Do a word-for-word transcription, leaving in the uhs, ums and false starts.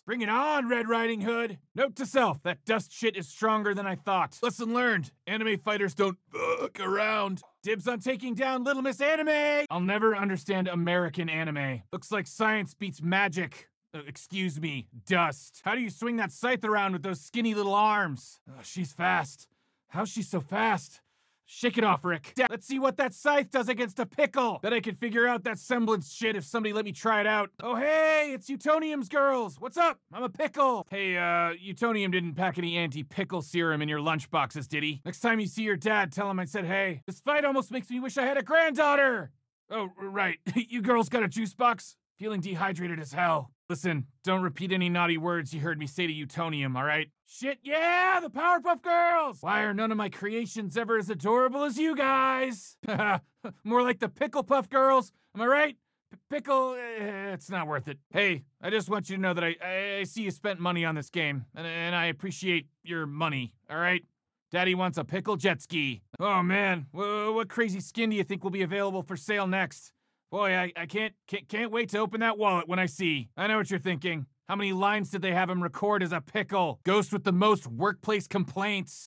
Bring it on, Red Riding Hood. Note to self, that dust shit is stronger than I thought. Lesson learned, anime fighters don't fuck around. Dibs on taking down Little Miss Anime. I'll never understand American anime. Looks like science beats magic. Uh, excuse me, dust. How do you swing that scythe around with those skinny little arms? Uh, she's fast. How's she so fast? Shake it off, Rick. Let's see what that scythe does against a pickle. Bet I could figure out that semblance shit if somebody let me try it out. Oh, hey, it's Utonium's girls. What's up? I'm a pickle. Hey, uh, Utonium didn't pack any anti-pickle serum in your lunchboxes, did he? Next time you see your dad, tell him I said hey. This fight almost makes me wish I had a granddaughter. Oh, right. You girls got a juice box? Feeling dehydrated as hell. Listen, don't repeat any naughty words you heard me say to Utonium, all right? Shit, yeah, the Powerpuff Girls! Why are none of my creations ever as adorable as you guys? More like the Pickle Puff Girls, am I right? P pickle, eh, it's not worth it. Hey, I just want you to know that I, I, I see you spent money on this game, and, and I appreciate your money, all right? Daddy wants a pickle jet ski. Oh man, w what crazy skin do you think will be available for sale next? Boy, I, I can't, can't can't wait to open that wallet when I see. I know what you're thinking. How many lines did they have him record as a pickle? Ghost with the most workplace complaints.